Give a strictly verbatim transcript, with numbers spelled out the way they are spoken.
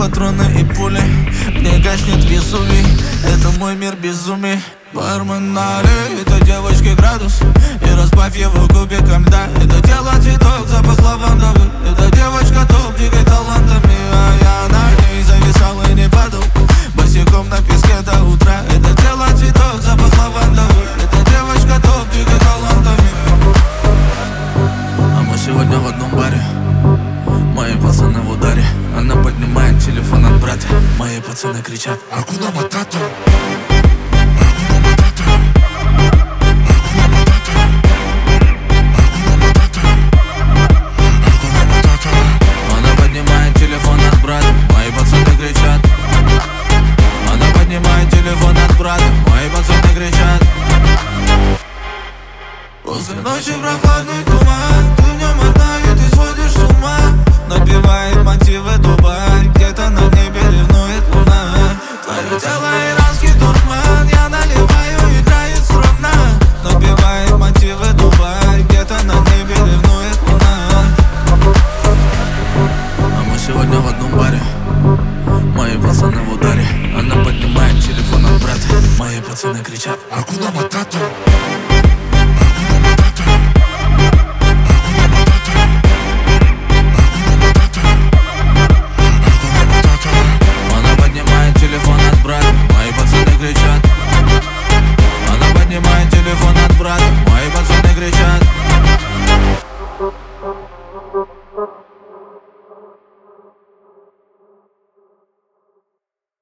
патроны и пули. Не гаснет Везувий, это мой мир безумий. Бармен налей, это девочки градус, и разбавь его кубиком льда. Это тело цветок, запах лавандовый. Это девочка топ, дикой талантами, а я на ней зависал и не падал босиком на песке до утра. Это тело цветок, запах лавандовый. Это девочка топ, дикой талантами. А мы сегодня в одном баре, мои пацаны в ударе. Она поднимает телефон от брата. Мои пацаны кричат: Акуна Матата. Она поднимает телефон от брата. Мои пацаны кричат. Она поднимает телефон от брата. Мои пацаны кричат. После ночи прохладный туман, ты в нем одна и ты сводишь с ума. Напевает мотивы Дубай, где-то на небе ревнует луна. Твое тело иранский дурман, я наливаю, играет струнна. Напевает мотивы Дубай, где-то на небе ревнует луна. А мы сегодня в одном баре, мои пацаны в ударе. Она поднимает телефон от брата. Мои пацаны кричат: Акуна Матата.